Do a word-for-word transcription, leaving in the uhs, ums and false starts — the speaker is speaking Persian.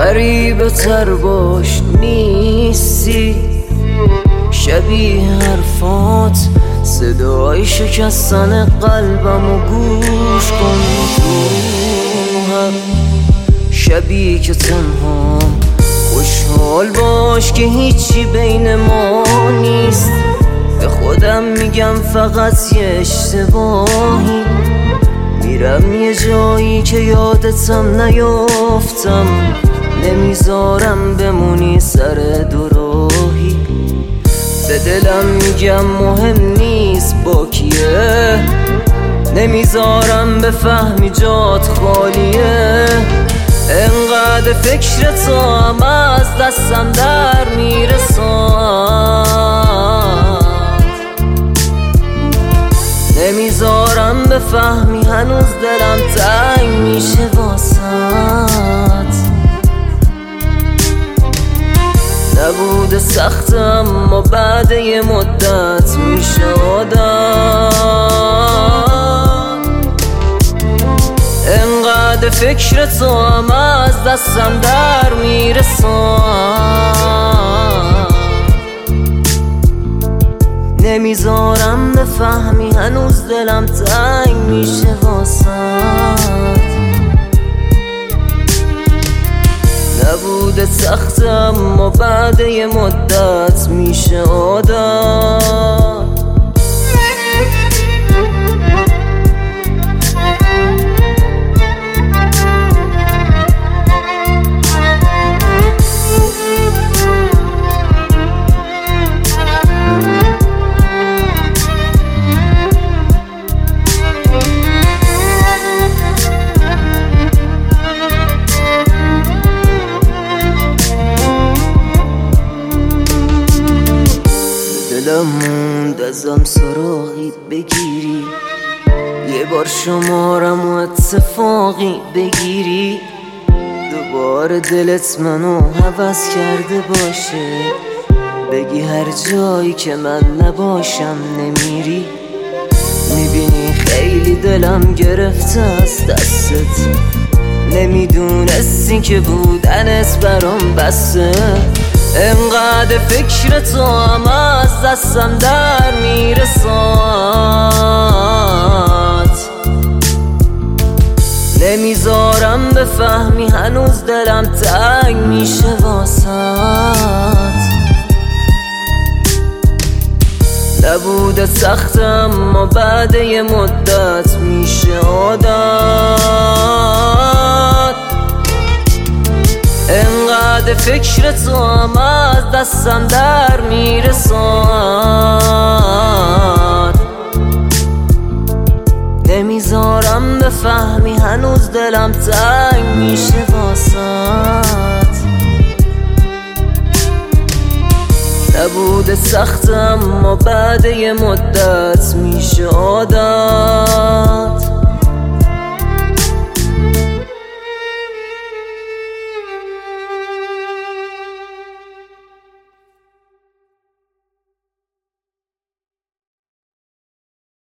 غریبه تر باش نیستی، شبیه حرفات صدای شکستن قلبمو گوش کن. تو هم شبیه که تنها خوشحال باش که هیچی بین ما نیست. به خودم میگم فقط یه اشتباهی، میرم یه جایی که یادتم نیافتم، نمیذارم بمونی سر دوراهی. به دلم میگم مهم نیست با کیه، نمیذارم بفهمی جات خالیه. انقدر فکر تو هم از دستم در میره ساعت، نمیذارم بفهمی هنوز دلم تنگ میشه واسات. نبوده سخت اما بعد یه مدت میشه آدم. انقدر فکر تو هم از دستم در میره ساعت، نمیذارم بفهمی هنوز دلم تنگ میشه واسات. نبوده سخت اما بعد یه مدت میشه عادت. دلم موند ازم سراغی بگیری، یه بار شمارم و اتفاقی بگیری. دوباره دلت منو حوض کرده باشه، بگی هر جایی که من نباشم نمیری. میبینی خیلی دلم گرفته از دستت، نمیدونستی که بودنت برام بسه. انقدر فکر تو هم از دستم در میره ساعت، نمیذارم بفهمی هنوز دلم تنگ میشه واسات. نبوده سخت اما بعد یه مدت میشه عادت. انقدر فکر تو هم از دستم در میره ساعت، نمیذارم بفهمی هنوز دلم تنگ میشه واسات. نبوده سخت اما بعد یه مدت میشه عادت.